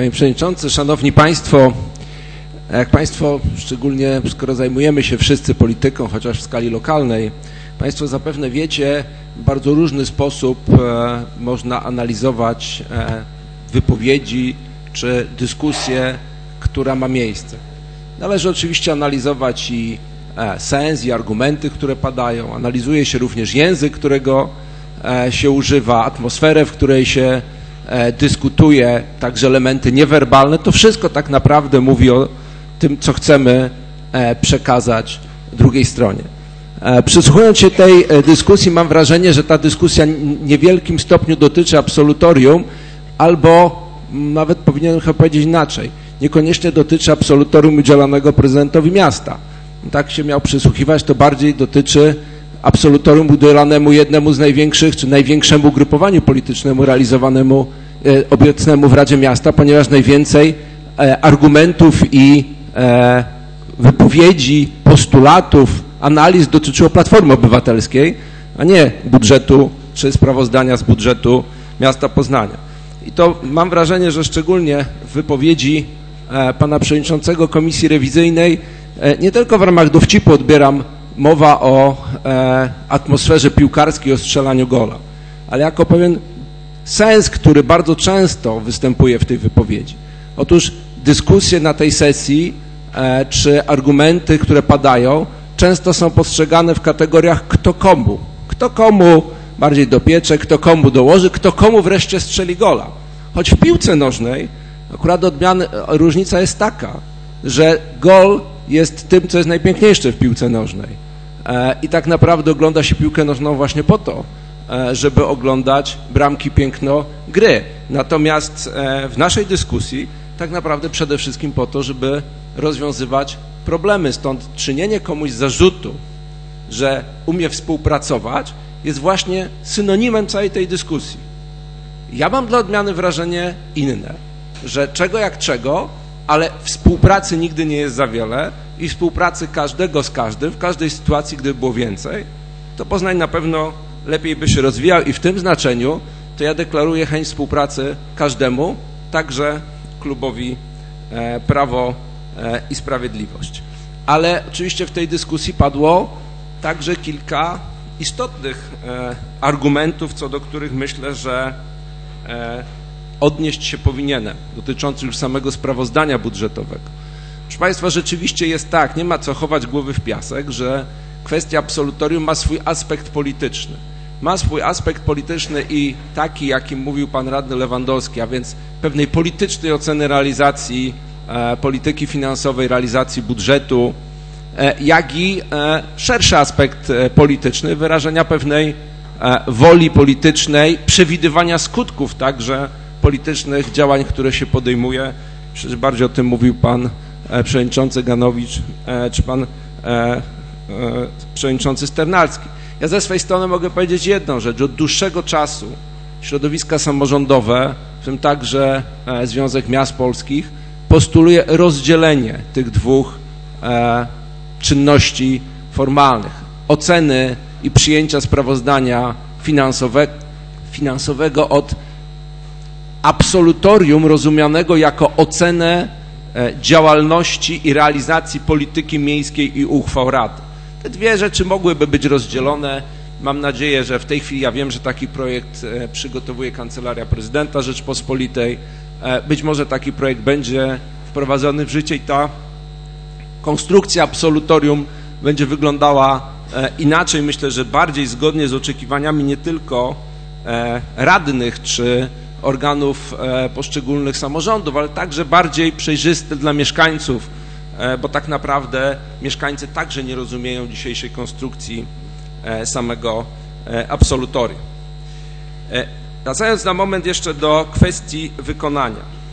Panie Przewodniczący, Szanowni Państwo, jak Państwo, szczególnie skoro zajmujemy się wszyscy polityką, chociaż w skali lokalnej, Państwo zapewne wiecie, w bardzo różny sposób można analizować wypowiedzi czy dyskusję, która ma miejsce. Należy oczywiście analizować i sens, i argumenty, które padają. Analizuje się również język, którego się używa, atmosferę, w której się dyskutuje, także elementy niewerbalne. To wszystko tak naprawdę mówi o tym, co chcemy przekazać drugiej stronie. Przysłuchując się tej dyskusji, mam wrażenie, że ta dyskusja w niewielkim stopniu dotyczy absolutorium, albo nawet powinienem chyba powiedzieć inaczej, niekoniecznie dotyczy absolutorium udzielanego prezydentowi miasta. Tak się miał przysłuchiwać, to bardziej dotyczy absolutorium udzielanemu jednemu z największych, czy największemu ugrupowaniu politycznemu realizowanemu obecnemu w Radzie Miasta, ponieważ najwięcej argumentów i wypowiedzi, postulatów, analiz dotyczyło Platformy Obywatelskiej, a nie budżetu czy sprawozdania z budżetu miasta Poznania. I to mam wrażenie, że szczególnie w wypowiedzi pana przewodniczącego Komisji Rewizyjnej nie tylko w ramach dowcipu odbieram mowa o atmosferze piłkarskiej, o strzelaniu gola, ale jako pewien sens, który bardzo często występuje w tej wypowiedzi. Otóż dyskusje na tej sesji czy argumenty, które padają, często są postrzegane w kategoriach kto komu bardziej dopiecze, kto komu dołoży, kto komu wreszcie strzeli gola. Choć w piłce nożnej akurat różnica jest taka, że gol jest tym, co jest najpiękniejsze w piłce nożnej. I tak naprawdę ogląda się piłkę nożną właśnie po to, żeby oglądać bramki, piękno gry. Natomiast w naszej dyskusji tak naprawdę przede wszystkim po to, żeby rozwiązywać problemy. Stąd czynienie komuś zarzutu, że umie współpracować, jest właśnie synonimem całej tej dyskusji. Ja mam dla odmiany wrażenie inne, że czego jak czego, ale współpracy nigdy nie jest za wiele i współpracy każdego z każdym, w każdej sytuacji, gdyby było więcej, to Poznań na pewno lepiej by się rozwijał i w tym znaczeniu to ja deklaruję chęć współpracy każdemu, także klubowi Prawo i Sprawiedliwość. Ale oczywiście w tej dyskusji padło także kilka istotnych argumentów, co do których myślę, że odnieść się powinienem, dotyczących już samego sprawozdania budżetowego. Proszę Państwa, rzeczywiście jest tak, nie ma co chować głowy w piasek, że kwestia absolutorium ma swój aspekt polityczny. Ma swój aspekt polityczny i taki, jakim mówił pan radny Lewandowski, a więc pewnej politycznej oceny realizacji polityki finansowej, realizacji budżetu, jak i szerszy aspekt polityczny, wyrażenia pewnej woli politycznej, przewidywania skutków także politycznych działań, które się podejmuje. Przecież bardziej o tym mówił pan przewodniczący Ganowicz czy pan przewodniczący Sternalski. Ja ze swej strony mogę powiedzieć jedną rzecz. Od dłuższego czasu środowiska samorządowe, w tym także Związek Miast Polskich, postuluje rozdzielenie tych dwóch czynności formalnych. Oceny i przyjęcia sprawozdania finansowego od absolutorium rozumianego jako ocenę działalności i realizacji polityki miejskiej i uchwał Rady. Te dwie rzeczy mogłyby być rozdzielone. Mam nadzieję, że w tej chwili, ja wiem, że taki projekt przygotowuje Kancelaria Prezydenta Rzeczpospolitej. Być może taki projekt będzie wprowadzony w życie i ta konstrukcja absolutorium będzie wyglądała inaczej. Myślę, że bardziej zgodnie z oczekiwaniami nie tylko radnych czy organów poszczególnych samorządów, ale także bardziej przejrzyste dla mieszkańców, bo tak naprawdę mieszkańcy także nie rozumieją dzisiejszej konstrukcji samego absolutorium. Wracając na moment jeszcze do kwestii wykonania.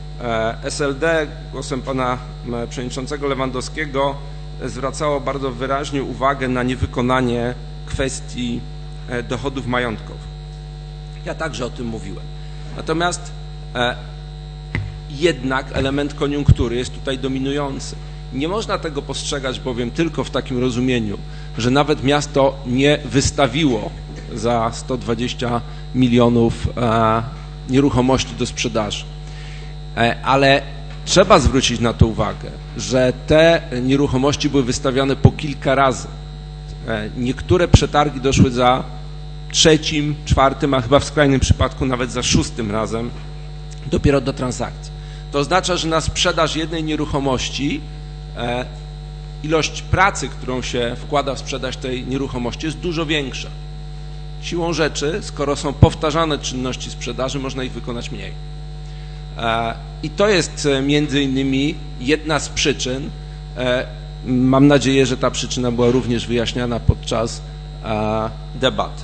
SLD głosem pana przewodniczącego Lewandowskiego zwracało bardzo wyraźnie uwagę na niewykonanie kwestii dochodów majątkowych. Ja także o tym mówiłem. Natomiast jednak element koniunktury jest tutaj dominujący. Nie można tego postrzegać bowiem tylko w takim rozumieniu, że nawet miasto nie wystawiło za 120 milionów nieruchomości do sprzedaży. ale trzeba zwrócić na to uwagę, że te nieruchomości były wystawiane po kilka razy. Niektóre przetargi doszły za trzecim, czwartym, a chyba w skrajnym przypadku nawet za szóstym razem dopiero do transakcji. To oznacza, że na sprzedaż jednej nieruchomości ilość pracy, którą się wkłada w sprzedaż tej nieruchomości, jest dużo większa. Siłą rzeczy, skoro są powtarzane czynności sprzedaży, można ich wykonać mniej. I to jest między innymi jedna z przyczyn. Mam nadzieję, że ta przyczyna była również wyjaśniana podczas debat.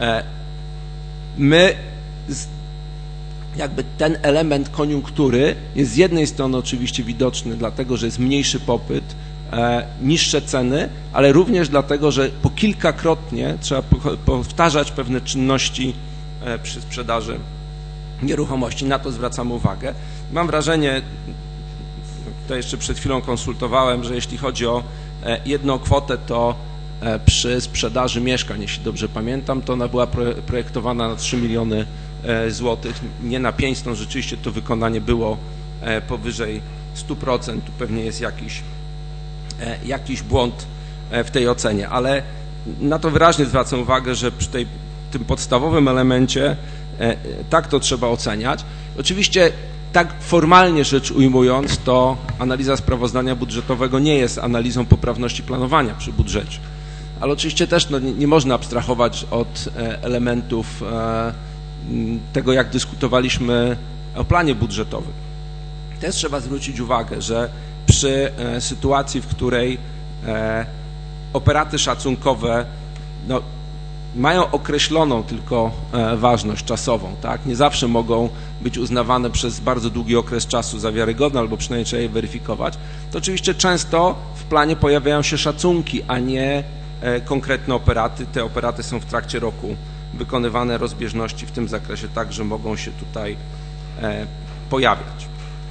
My jakby ten element koniunktury jest z jednej strony oczywiście widoczny, dlatego że jest mniejszy popyt, niższe ceny, ale również dlatego, że po kilkakrotnie trzeba powtarzać pewne czynności przy sprzedaży nieruchomości. Na to zwracamy uwagę. Mam wrażenie, to jeszcze przed chwilą konsultowałem, że jeśli chodzi o jedną kwotę, to przy sprzedaży mieszkań, jeśli dobrze pamiętam, to ona była projektowana na 3 miliony złotych, nie na 5, no rzeczywiście to wykonanie było powyżej 100%, tu pewnie jest jakiś błąd w tej ocenie, ale na to wyraźnie zwracam uwagę, że przy tym podstawowym elemencie tak to trzeba oceniać. Oczywiście tak formalnie rzecz ujmując, to analiza sprawozdania budżetowego nie jest analizą poprawności planowania przy budżecie, ale oczywiście też nie można abstrahować od elementów tego, jak dyskutowaliśmy o planie budżetowym. Też trzeba zwrócić uwagę, że przy sytuacji, w której operaty szacunkowe mają określoną tylko ważność czasową, tak? Nie zawsze mogą być uznawane przez bardzo długi okres czasu za wiarygodne, albo przynajmniej trzeba je weryfikować, to oczywiście często w planie pojawiają się szacunki, a nie konkretne operaty. Te operaty są w trakcie roku wykonywane, rozbieżności w tym zakresie także mogą się tutaj pojawiać.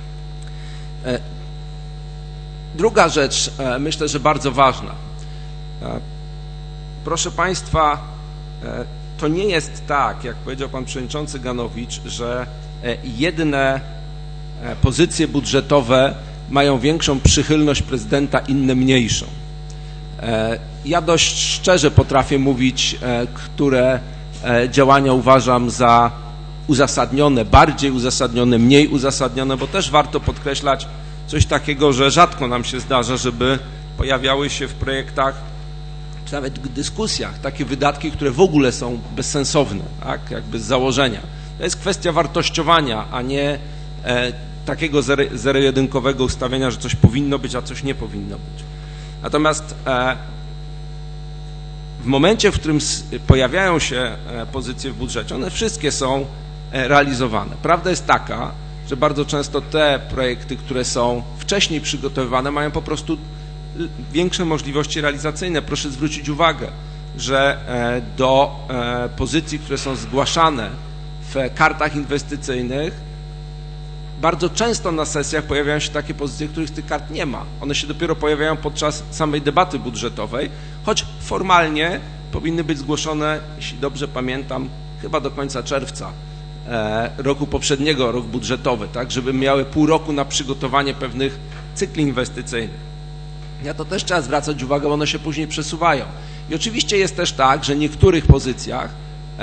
Druga rzecz, myślę, że bardzo ważna. Proszę Państwa, to nie jest tak, jak powiedział Pan Przewodniczący Ganowicz, że jedne pozycje budżetowe mają większą przychylność prezydenta, inne mniejszą. Ja dość szczerze potrafię mówić, które działania uważam za uzasadnione, bardziej uzasadnione, mniej uzasadnione, bo też warto podkreślać coś takiego, że rzadko nam się zdarza, żeby pojawiały się w projektach, czy nawet w dyskusjach, takie wydatki, które w ogóle są bezsensowne, tak? Jakby z założenia. To jest kwestia wartościowania, a nie takiego zero-jedynkowego ustawienia, że coś powinno być, a coś nie powinno być. Natomiast w momencie, w którym pojawiają się pozycje w budżecie, one wszystkie są realizowane. Prawda jest taka, że bardzo często te projekty, które są wcześniej przygotowywane, mają po prostu większe możliwości realizacyjne. Proszę zwrócić uwagę, że do pozycji, które są zgłaszane w kartach inwestycyjnych, bardzo często na sesjach pojawiają się takie pozycje, których tych kart nie ma. One się dopiero pojawiają podczas samej debaty budżetowej, choć formalnie powinny być zgłoszone, jeśli dobrze pamiętam, chyba do końca czerwca roku poprzedniego, rok budżetowy, tak, żeby miały pół roku na przygotowanie pewnych cykli inwestycyjnych. Na to też trzeba zwracać uwagę, bo one się później przesuwają. I oczywiście jest też tak, że w niektórych pozycjach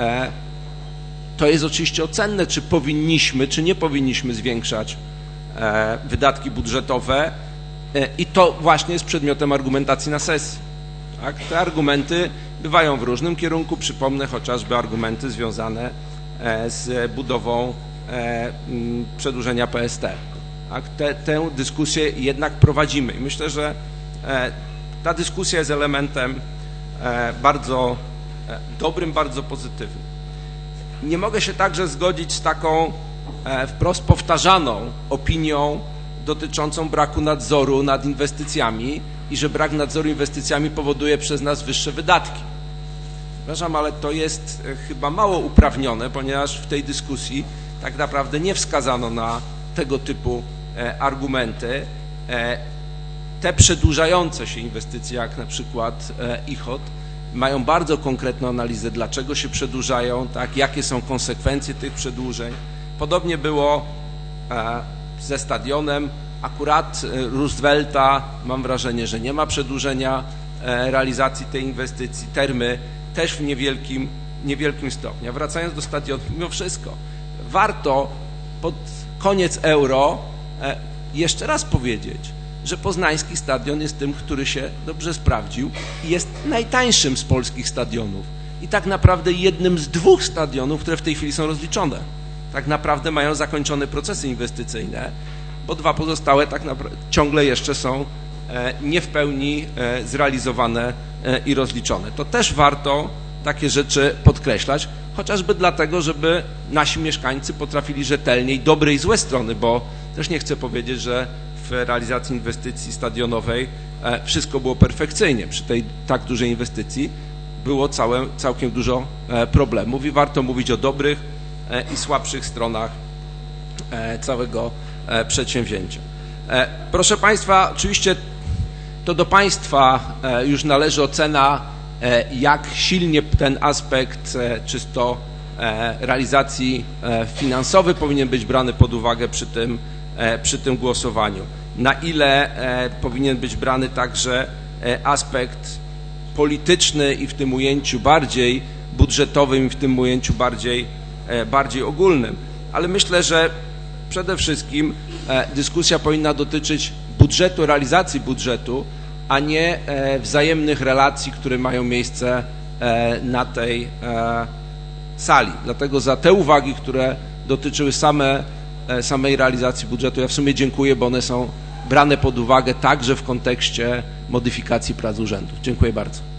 to jest oczywiście ocenne, czy powinniśmy, czy nie powinniśmy zwiększać wydatki budżetowe i to właśnie jest przedmiotem argumentacji na sesji. Tak? Te argumenty bywają w różnym kierunku, przypomnę chociażby argumenty związane z budową przedłużenia PST. Tak? Tę dyskusję jednak prowadzimy i myślę, że ta dyskusja jest elementem bardzo dobrym, bardzo pozytywnym. Nie mogę się także zgodzić z taką wprost powtarzaną opinią dotyczącą braku nadzoru nad inwestycjami i że brak nadzoru inwestycjami powoduje przez nas wyższe wydatki. Przepraszam, ale to jest chyba mało uprawnione, ponieważ w tej dyskusji tak naprawdę nie wskazano na tego typu argumenty. Te przedłużające się inwestycje, jak na przykład ICHOT, mają bardzo konkretną analizę, dlaczego się przedłużają, tak, jakie są konsekwencje tych przedłużeń. Podobnie było ze stadionem. Akurat Roosevelta, mam wrażenie, że nie ma przedłużenia realizacji tej inwestycji. Termy też w niewielkim stopniu. Wracając do stadionu, mimo wszystko warto pod koniec Euro jeszcze raz powiedzieć, że poznański stadion jest tym, który się dobrze sprawdził i jest najtańszym z polskich stadionów i tak naprawdę jednym z 2 stadionów, które w tej chwili są rozliczone. Tak naprawdę mają zakończone procesy inwestycyjne, bo 2 pozostałe tak naprawdę ciągle jeszcze są nie w pełni zrealizowane i rozliczone. To też warto takie rzeczy podkreślać, chociażby dlatego, żeby nasi mieszkańcy potrafili rzetelnie dobre i złe strony, bo też nie chcę powiedzieć, że w realizacji inwestycji stadionowej wszystko było perfekcyjnie. Przy tej tak dużej inwestycji było całkiem dużo problemów i warto mówić o dobrych i słabszych stronach całego przedsięwzięcia. Proszę Państwa, oczywiście to do Państwa już należy ocena, jak silnie ten aspekt czysto realizacji finansowej powinien być brany pod uwagę przy tym głosowaniu. Na ile powinien być brany także aspekt polityczny i w tym ujęciu bardziej budżetowym i w tym ujęciu bardziej ogólnym. Ale myślę, że przede wszystkim dyskusja powinna dotyczyć budżetu, realizacji budżetu, a nie wzajemnych relacji, które mają miejsce na tej sali. Dlatego za te uwagi, które dotyczyły samej realizacji budżetu, ja w sumie dziękuję, bo one są brane pod uwagę także w kontekście modyfikacji prac urzędu. Dziękuję bardzo.